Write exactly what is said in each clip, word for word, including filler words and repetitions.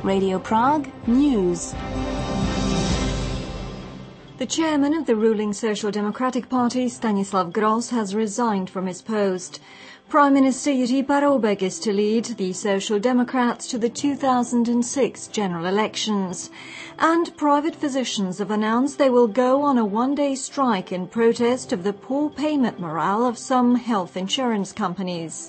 Radio Prague News. The chairman of the ruling Social Democratic Party, Stanislav Gross, has resigned from his post. Prime Minister Jiří Paroubek is to lead the Social Democrats to the two thousand six general elections. And private physicians have announced they will go on a one-day strike in protest of the poor payment morale of some health insurance companies.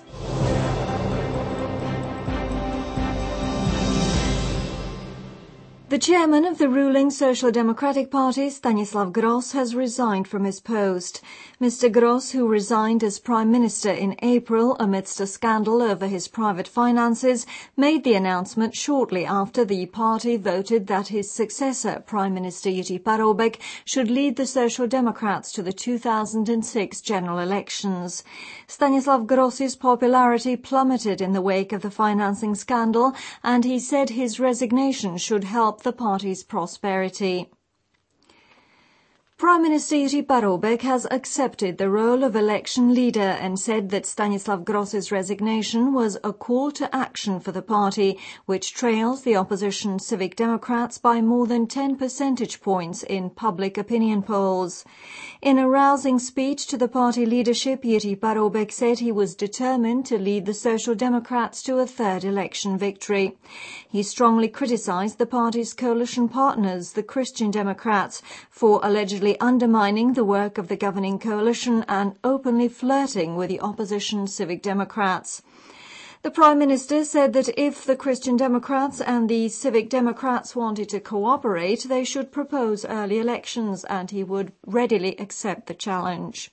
The chairman of the ruling Social Democratic Party, Stanislav Gross, has resigned from his post. Mister Gross, who resigned as Prime Minister in April amidst a scandal over his private finances, made the announcement shortly after the party voted that his successor, Prime Minister Jiří Paroubek, should lead the Social Democrats to the two thousand six general elections. Stanislav Gross's popularity plummeted in the wake of the financing scandal, and he said his resignation should help the party's prosperity. Prime Minister Jiří Paroubek has accepted the role of election leader and said that Stanislav Gross's resignation was a call to action for the party, which trails the opposition Civic Democrats by more than ten percentage points in public opinion polls. In a rousing speech to the party leadership, Jiří Paroubek said he was determined to lead the Social Democrats to a third election victory. He strongly criticized the party's coalition partners, the Christian Democrats, for allegedly undermining the work of the governing coalition and openly flirting with the opposition Civic Democrats. The Prime Minister said that if the Christian Democrats and the Civic Democrats wanted to cooperate, they should propose early elections, and he would readily accept the challenge.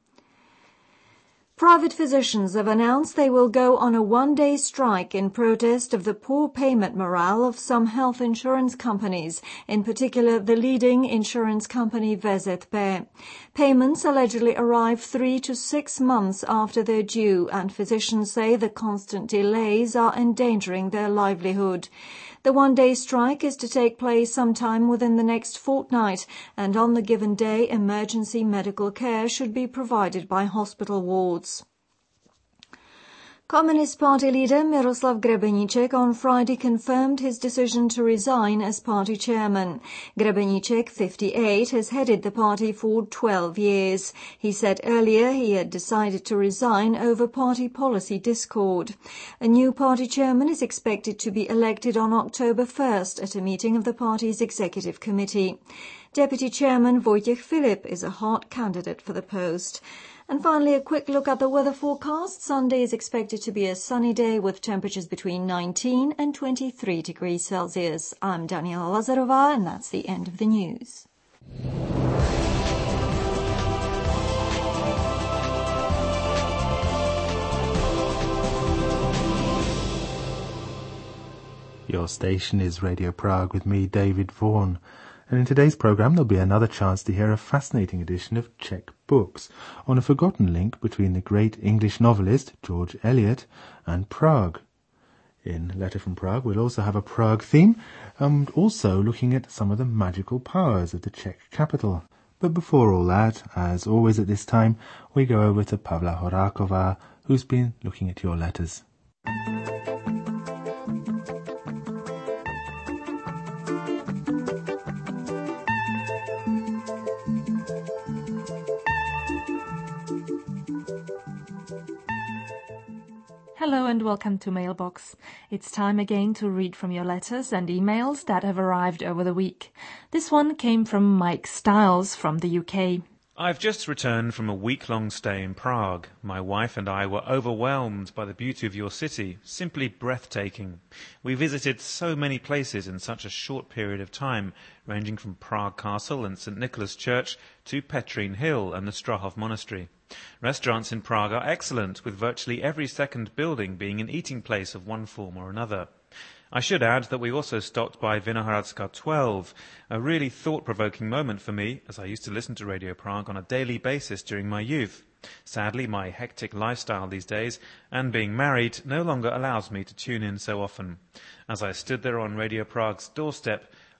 Private physicians have announced they will go on a one-day strike in protest of the poor payment morale of some health insurance companies, in particular the leading insurance company V Z P. Payments allegedly arrive three to six months after they're due, and physicians say the constant delays are endangering their livelihood. The one-day strike is to take place sometime within the next fortnight, and on the given day emergency medical care should be provided by hospital wards. Communist Party leader Miroslav Grebeníček on Friday confirmed his decision to resign as party chairman. Grebeníček, fifty-eight, has headed the party for twelve years. He said earlier he had decided to resign over party policy discord. A new party chairman is expected to be elected on October first at a meeting of the party's executive committee. Deputy chairman Vojtěch Filip is a hot candidate for the post. And finally, a quick look at the weather forecast. Sunday is expected to be a sunny day with temperatures between nineteen and twenty-three degrees Celsius. I'm Daniela Lazarová, and that's the end of the news. Your station is Radio Prague with me, David Vaughan. And in today's programme there'll be another chance to hear a fascinating edition of Czech Books on a forgotten link between the great English novelist George Eliot and Prague. In Letter from Prague we'll also have a Prague theme and also looking at some of the magical powers of the Czech capital. But before all that, as always at this time, we go over to Pavla Horáková, who's been looking at your letters. Hello and welcome to Mailbox. It's time again to read from your letters and emails that have arrived over the week. This one came from Mike Stiles from the U K. I've just returned from a week-long stay in Prague. My wife and I were overwhelmed by the beauty of your city, simply breathtaking. We visited so many places in such a short period of time, ranging from Prague Castle and Saint Nicholas Church to Petrín Hill and the Strahov Monastery. Restaurants in Prague are excellent, with virtually every second building being an eating place of one form or another. I should add that we also stopped by Vinohradská twelve, a really thought-provoking moment for me, as I used to listen to Radio Prague on a daily basis during my youth. Sadly, my hectic lifestyle these days, and being married, no longer allows me to tune in so often. As I stood there on Radio Prague's doorstep,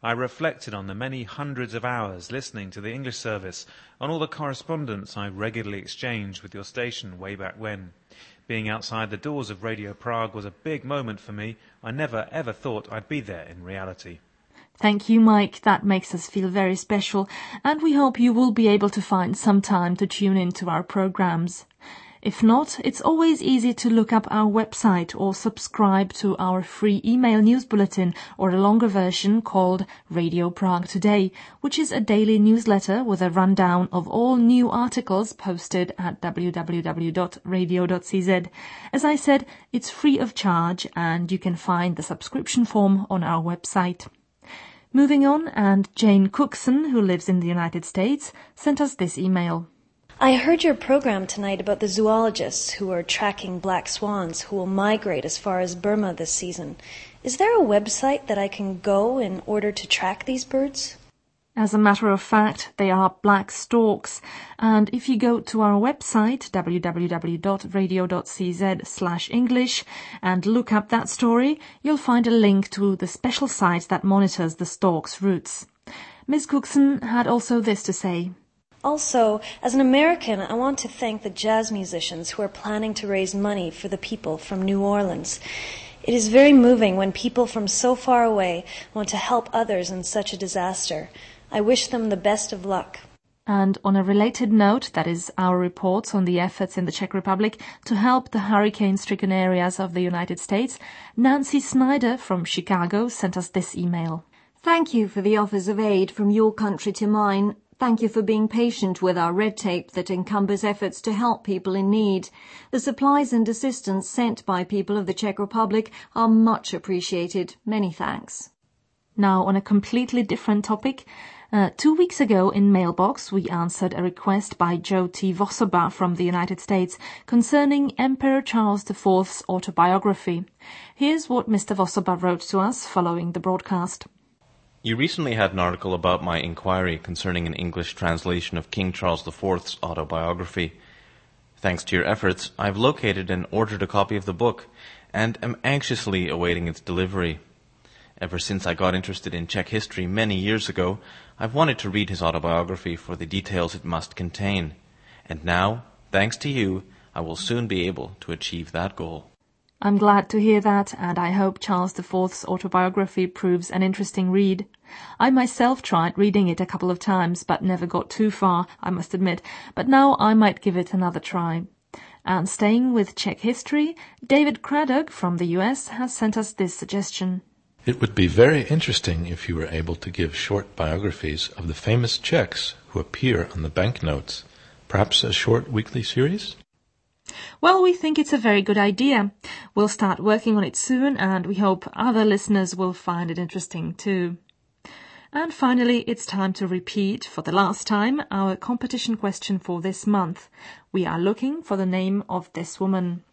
I reflected on the many hundreds of hours listening to the English service, on all the correspondence I regularly exchanged with your station way back when. Being outside the doors of Radio Prague was a big moment for me. I never ever thought I'd be there in reality. Thank you, Mike. That makes us feel very special, and we hope you will be able to find some time to tune in to our programs. If not, it's always easy to look up our website or subscribe to our free email news bulletin or a longer version called Radio Prague Today, which is a daily newsletter with a rundown of all new articles posted at w w w dot radio dot c z. As I said, it's free of charge and you can find the subscription form on our website. Moving on, and Jane Cookson, who lives in the United States, sent us this email. I heard your program tonight about the zoologists who are tracking black swans who will migrate as far as Burma this season. Is there a website that I can go in order to track these birds? As a matter of fact, they are black storks, and if you go to our website w w w dot radio dot c z slash English and look up that story, you'll find a link to the special site that monitors the storks' routes. Miz Cookson had also this to say. Also, as an American, I want to thank the jazz musicians who are planning to raise money for the people from New Orleans. It is very moving when people from so far away want to help others in such a disaster. I wish them the best of luck. And on a related note, that is our reports on the efforts in the Czech Republic to help the hurricane-stricken areas of the United States, Nancy Snyder from Chicago sent us this email. Thank you for the offers of aid from your country to mine. Thank you for being patient with our red tape that encumbers efforts to help people in need. The supplies and assistance sent by people of the Czech Republic are much appreciated. Many thanks. Now, on a completely different topic, uh, two weeks ago in Mailbox we answered a request by Joe T. Vossoba from the United States concerning Emperor Charles the Fourth's autobiography. Here's what Mister Vossoba wrote to us following the broadcast. You recently had an article about my inquiry concerning an English translation of King Charles the Fourth's autobiography. Thanks to your efforts, I've located and ordered a copy of the book and am anxiously awaiting its delivery. Ever since I got interested in Czech history many years ago, I've wanted to read his autobiography for the details it must contain. And now, thanks to you, I will soon be able to achieve that goal. I'm glad to hear that, and I hope Charles the Fourth's autobiography proves an interesting read. I myself tried reading it a couple of times, but never got too far, I must admit, but now I might give it another try. And staying with Czech history, David Craddock from the U S has sent us this suggestion. It would be very interesting if you were able to give short biographies of the famous Czechs who appear on the banknotes. Perhaps a short weekly series? Well, we think it's a very good idea. We'll start working on it soon, and we hope other listeners will find it interesting too. And finally, it's time to repeat, for the last time, our competition question for this month. We are looking for the name of this woman.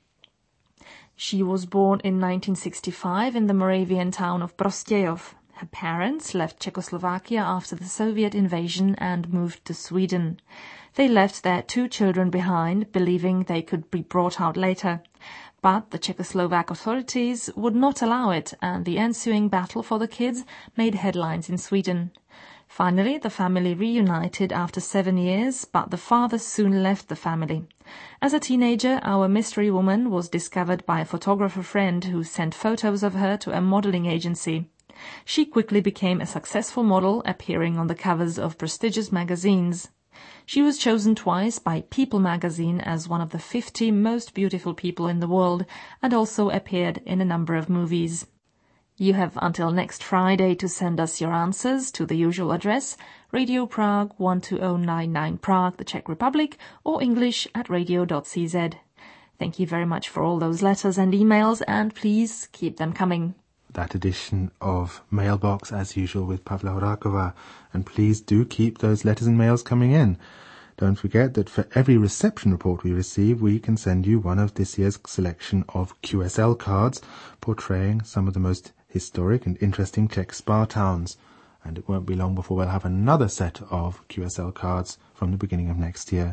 She was born in nineteen sixty-five in the Moravian town of Prostějov. Her parents left Czechoslovakia after the Soviet invasion and moved to Sweden. They left their two children behind, believing they could be brought out later. But the Czechoslovak authorities would not allow it, and the ensuing battle for the kids made headlines in Sweden. Finally, the family reunited after seven years, but the father soon left the family. As a teenager, our mystery woman was discovered by a photographer friend who sent photos of her to a modeling agency. She quickly became a successful model, appearing on the covers of prestigious magazines. She was chosen twice by People magazine as one of the fifty most beautiful people in the world, and also appeared in a number of movies. You have until next Friday to send us your answers to the usual address, Radio Prague one two zero nine nine Prague, the Czech Republic, or English at radio dot c z. Thank you very much for all those letters and emails, and please keep them coming. That edition of Mailbox, as usual, with Pavla Horakova. And please do keep those letters and mails coming in. Don't forget that for every reception report we receive, we can send you one of this year's selection of Q S L cards portraying some of the most historic and interesting Czech spa towns. And it won't be long before we'll have another set of Q S L cards from the beginning of next year.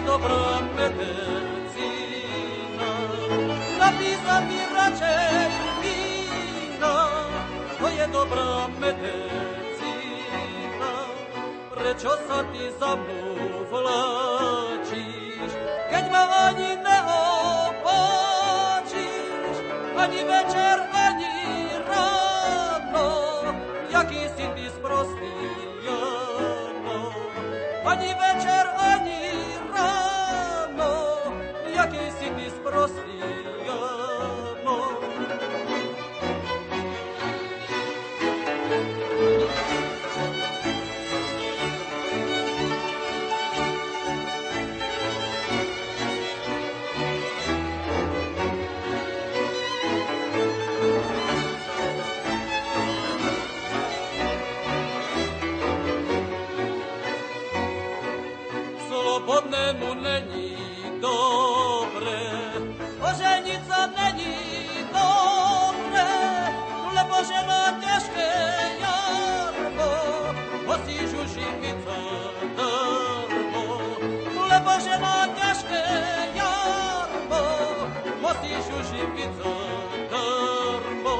dobra medycyna. Napisać mi raczej wina, to je dobra medycyna. Prečo ty za mnou vláčíš, keď ma ani neopáčíš, ani večer, ani ráno, jaký si ty sprostý, Jano. Ani večer, ani ráno, jaký si ty sprostý, Jano. Slobodnému není dobré, oženit sa není dobré, lebo žena ťažké jarmo, musíš uživit zadarmo. Lebo žena ťažké jarmo, musíš uživit zadarmo.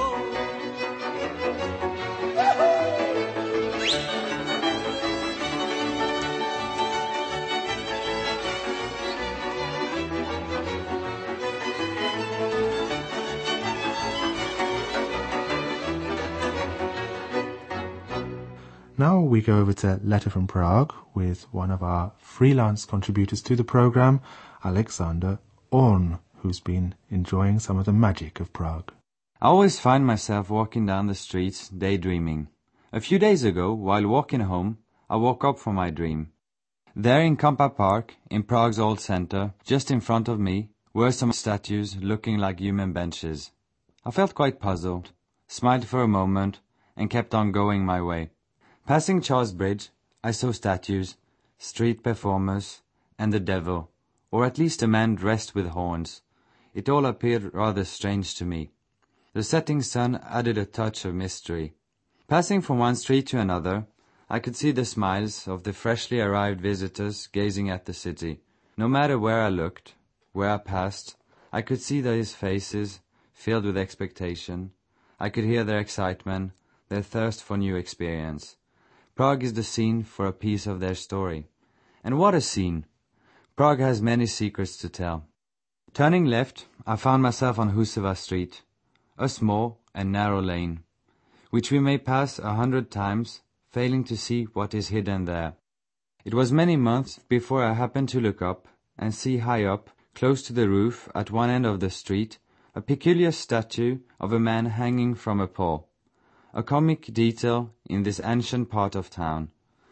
Now we go over to Letter from Prague with one of our freelance contributors to the program, Alexander Orn, who's been enjoying some of the magic of Prague. I always find myself walking down the streets daydreaming. A few days ago, while walking home, I woke up from my dream. There in Kampa Park, in Prague's old center, just in front of me, were some statues looking like human benches. I felt quite puzzled, smiled for a moment, and kept on going my way. Passing Charles Bridge, I saw statues, street performers, and the devil, or at least a man dressed with horns. It all appeared rather strange to me. The setting sun added a touch of mystery. Passing from one street to another, I could see the smiles of the freshly arrived visitors gazing at the city. No matter where I looked, where I passed, I could see these faces filled with expectation. I could hear their excitement, their thirst for new experience. Prague is the scene for a piece of their story. And what a scene! Prague has many secrets to tell. Turning left, I found myself on Husova Street, a small and narrow lane, which we may pass a hundred times, failing to see what is hidden there. It was many months before I happened to look up and see high up, close to the roof at one end of the street, a peculiar statue of a man hanging from a pole. A comic detail in this ancient part of town.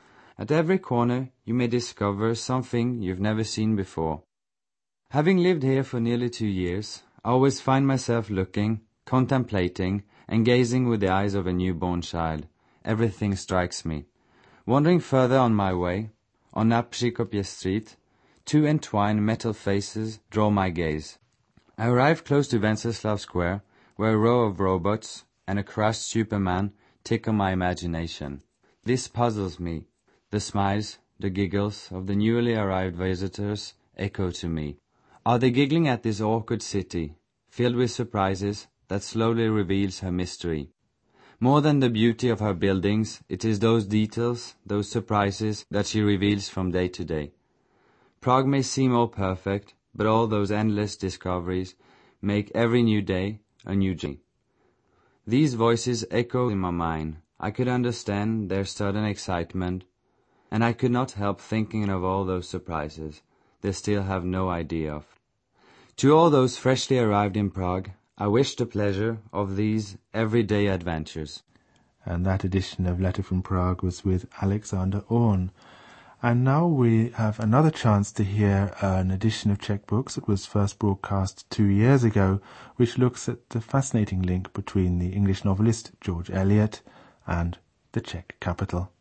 At every corner you may discover something you've never seen before. Having lived here for nearly two years, I always find myself looking, contemplating, and gazing with the eyes of a newborn child. Everything strikes me. Wandering further on my way, on Napřikopě Street, two entwined metal faces draw my gaze. I arrive close to Wenceslav Square, where a row of robots and a crushed Superman tickle my imagination. This puzzles me. The smiles, the giggles of the newly arrived visitors echo to me. Are they giggling at this awkward city, filled with surprises, that slowly reveals her mystery? More than the beauty of her buildings, it is those details, those surprises, that she reveals from day to day. Prague may seem all perfect, but all those endless discoveries make every new day a new journey. These voices echo in my mind. I could understand their sudden excitement, and I could not help thinking of all those surprises they still have no idea of. To all those freshly arrived in Prague, I wish the pleasure of these everyday adventures. And that edition of Letter from Prague was with Alexander Orn. And now we have another chance to hear an edition of Czech Books that was first broadcast two years ago, which looks at the fascinating link between the English novelist George Eliot and the Czech capital.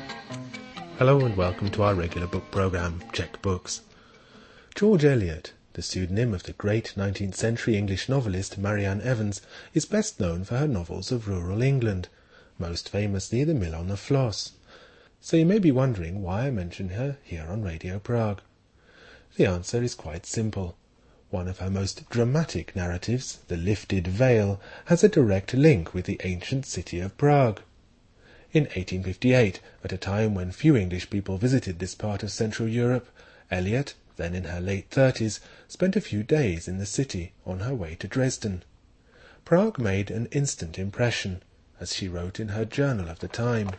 Hello and welcome to our regular book programme, Czech Books. George Eliot, the pseudonym of the great nineteenth century English novelist Marianne Evans, is best known for her novels of rural England, most famously The Mill on the Floss. So you may be wondering why I mention her here on Radio Prague. The answer is quite simple. One of her most dramatic narratives, The Lifted Veil, has a direct link with the ancient city of Prague. In eighteen fifty-eight, at a time when few English people visited this part of Central Europe, Eliot, then in her late thirties, spent a few days in the city on her way to Dresden. Prague made an instant impression, as she wrote in her journal of the time.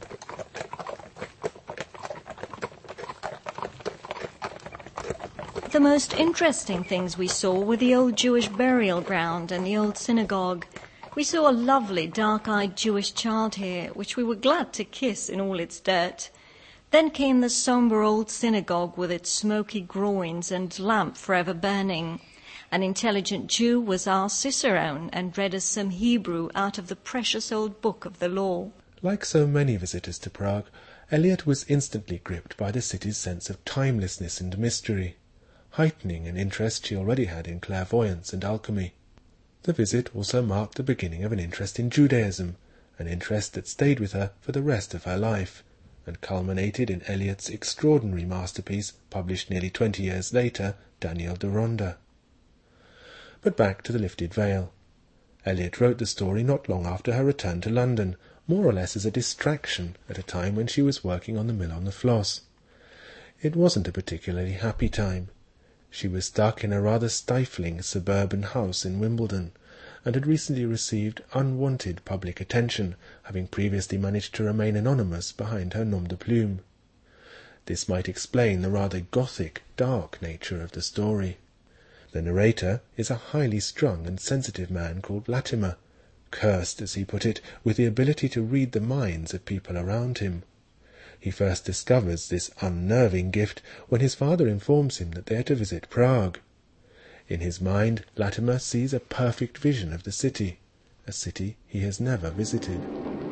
The most interesting things we saw were the old Jewish burial ground and the old synagogue. We saw a lovely dark-eyed Jewish child here, which we were glad to kiss in all its dirt. Then came the sombre old synagogue with its smoky groins and lamp forever burning. An intelligent Jew was our Cicerone and read us some Hebrew out of the precious old book of the law. Like so many visitors to Prague, Eliot was instantly gripped by the city's sense of timelessness and mystery, heightening an interest she already had in clairvoyance and alchemy. The visit also marked the beginning of an interest in Judaism, an interest that stayed with her for the rest of her life, and culminated in Eliot's extraordinary masterpiece, published nearly twenty years later, Daniel Deronda. But back to The Lifted Veil. Eliot wrote the story not long after her return to London, more or less as a distraction at a time when she was working on The Mill on the Floss. It wasn't a particularly happy time. She was stuck in a rather stifling suburban house in Wimbledon, and had recently received unwanted public attention, having previously managed to remain anonymous behind her nom de plume. This might explain the rather gothic, dark nature of the story. The narrator is a highly strung and sensitive man called Latimer, cursed, as he put it, with the ability to read the minds of people around him. He first discovers this unnerving gift when his father informs him that they are to visit Prague. In his mind, Latimer sees a perfect vision of the city, a city he has never visited.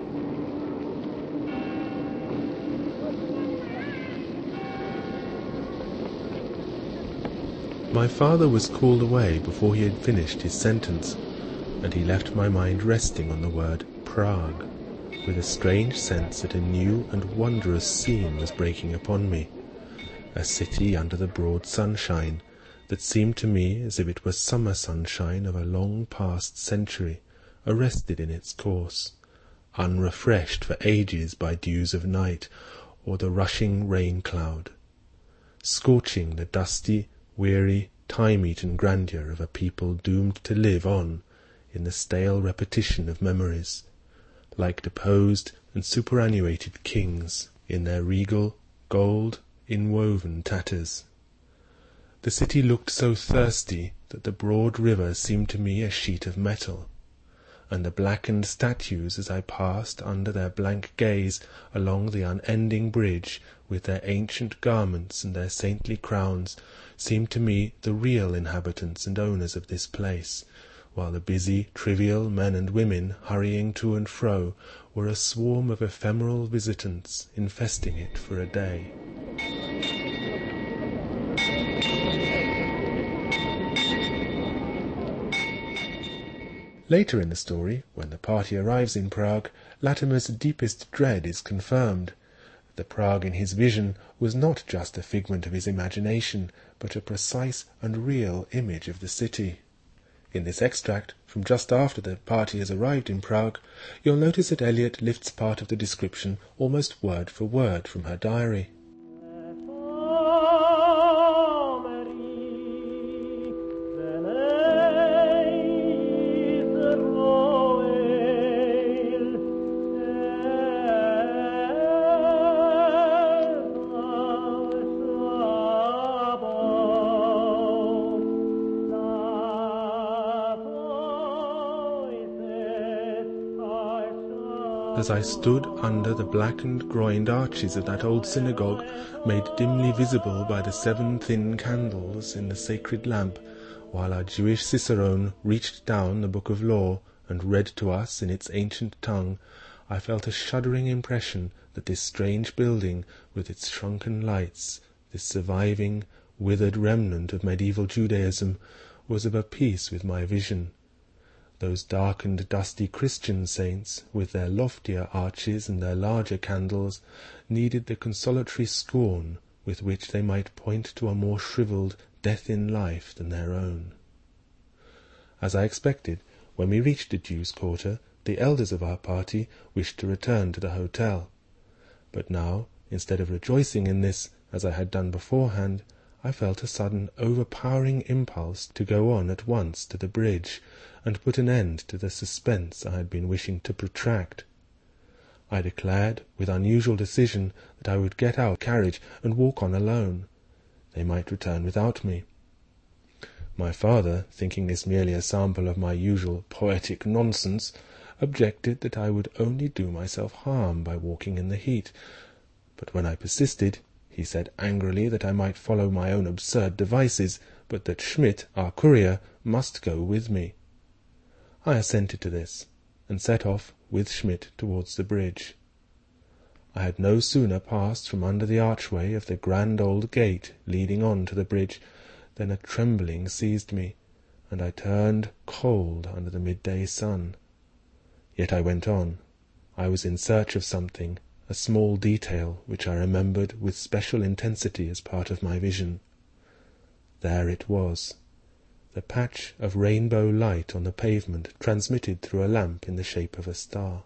My father was called away before he had finished his sentence, and he left my mind resting on the word Prague, with a strange sense that a new and wondrous scene was breaking upon me, a city under the broad sunshine, that seemed to me as if it were summer sunshine of a long past century, arrested in its course, unrefreshed for ages by dews of night or the rushing rain-cloud, scorching the dusty, weary, time-eaten grandeur of a people doomed to live on in the stale repetition of memories, like deposed and superannuated kings in their regal, gold-inwoven tatters. The city looked so thirsty that the broad river seemed to me a sheet of metal, and the blackened statues as I passed under their blank gaze along the unending bridge with their ancient garments and their saintly crowns seemed to me the real inhabitants and owners of this place, while the busy, trivial men and women hurrying to and fro were a swarm of ephemeral visitants infesting it for a day. Later in the story, when the party arrives in Prague, Latimer's deepest dread is confirmed. The Prague in his vision was not just a figment of his imagination, but a precise and real image of the city. In this extract, from just after the party has arrived in Prague, you'll notice that Eliot lifts part of the description almost word for word from her diary. As I stood under the blackened groined arches of that old synagogue, made dimly visible by the seven thin candles in the sacred lamp, while our Jewish Cicerone reached down the book of law and read to us in its ancient tongue, I felt a shuddering impression that this strange building, with its shrunken lights, this surviving, withered remnant of medieval Judaism, was of a piece with my vision. Those darkened, dusty Christian saints, with their loftier arches and their larger candles, needed the consolatory scorn with which they might point to a more shrivelled death in life than their own. As I expected, when we reached the Jews' quarter, the elders of our party wished to return to the hotel. But now, instead of rejoicing in this, as I had done beforehand, I felt a sudden overpowering impulse to go on at once to the bridge, and put an end to the suspense I had been wishing to protract. I declared, with unusual decision, that I would get out of the carriage and walk on alone. They might return without me. My father, thinking this merely a sample of my usual poetic nonsense, objected that I would only do myself harm by walking in the heat, but when I persisted, he said angrily that I might follow my own absurd devices, but that Schmidt, our courier, must go with me. I assented to this, and set off with Schmidt towards the bridge. I had no sooner passed from under the archway of the grand old gate leading on to the bridge than a trembling seized me, and I turned cold under the midday sun. Yet I went on. I was in search of something, a small detail which I remembered with special intensity as part of my vision. There it was, the patch of rainbow light on the pavement transmitted through a lamp in the shape of a star.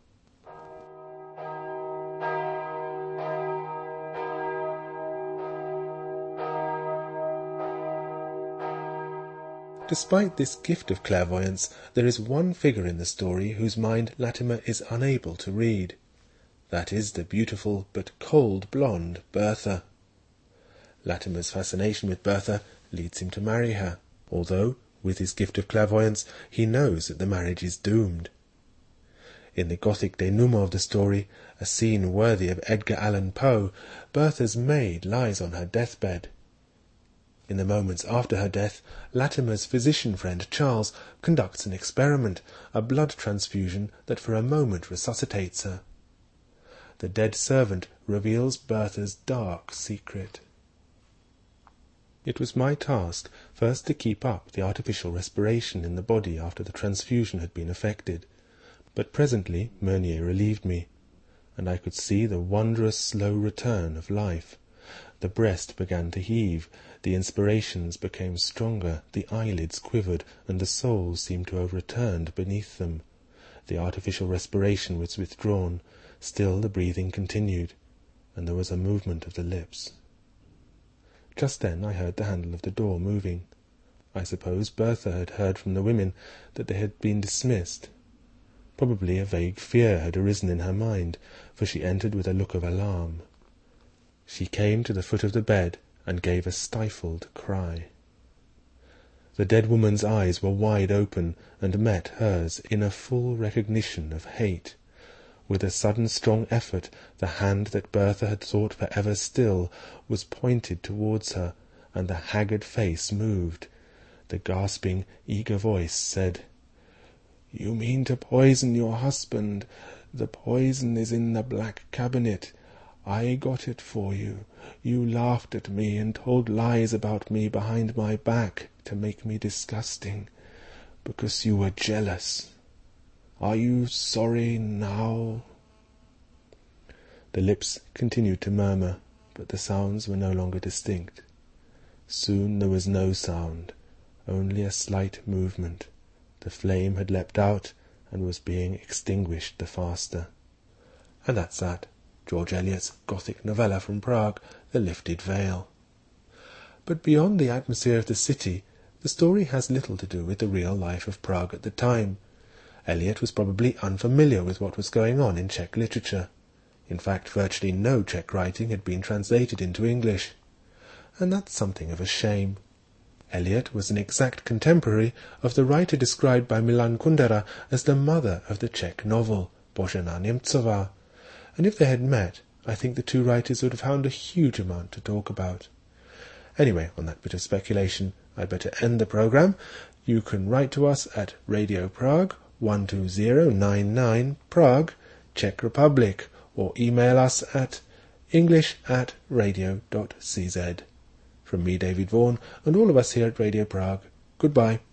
Despite this gift of clairvoyance, there is one figure in the story whose mind Latimer is unable to read. That is the beautiful but cold blonde Bertha. Latimer's fascination with Bertha leads him to marry her, although, with his gift of clairvoyance, he knows that the marriage is doomed. In the Gothic denouement of the story, a scene worthy of Edgar Allan Poe, Bertha's maid lies on her deathbed. In the moments after her death, Latimer's physician friend Charles conducts an experiment, a blood transfusion that for a moment resuscitates her. The dead servant reveals Bertha's dark secret. It was my task first to keep up the artificial respiration in the body after the transfusion had been effected, but presently Meunier relieved me, and I could see the wondrous slow return of life. The breast began to heave, the inspirations became stronger, the eyelids quivered, and the soul seemed to have returned beneath them. The artificial respiration was withdrawn, still the breathing continued, and there was a movement of the lips. Just then I heard the handle of the door moving. I suppose Bertha had heard from the women that they had been dismissed. Probably a vague fear had arisen in her mind, for she entered with a look of alarm. She came to the foot of the bed and gave a stifled cry. The dead woman's eyes were wide open and met hers in a full recognition of hate. With a sudden strong effort, the hand that Bertha had thought for ever still was pointed towards her, and the haggard face moved. The gasping, eager voice said, "You mean to poison your husband. The poison is in the black cabinet. I got it for you. You laughed at me and told lies about me behind my back to make me disgusting, because you were jealous. Are you sorry now?" The lips continued to murmur, but the sounds were no longer distinct. Soon there was no sound, only a slight movement. The flame had leapt out and was being extinguished the faster. And that's that. George Eliot's Gothic novella from Prague, The Lifted Veil. But beyond the atmosphere of the city, the story has little to do with the real life of Prague at the time. Eliot was probably unfamiliar with what was going on in Czech literature. In fact, virtually no Czech writing had been translated into English. And that's something of a shame. Eliot was an exact contemporary of the writer described by Milan Kundera as the mother of the Czech novel, Božena Němcová, and if they had met, I think the two writers would have found a huge amount to talk about. Anyway, on that bit of speculation, I'd better end the programme. You can write to us at Radio Prague, one two zero nine nine, Prague, Czech Republic, or email us at english at radio dot c z. From me, David Vaughan, and all of us here at Radio Prague, goodbye.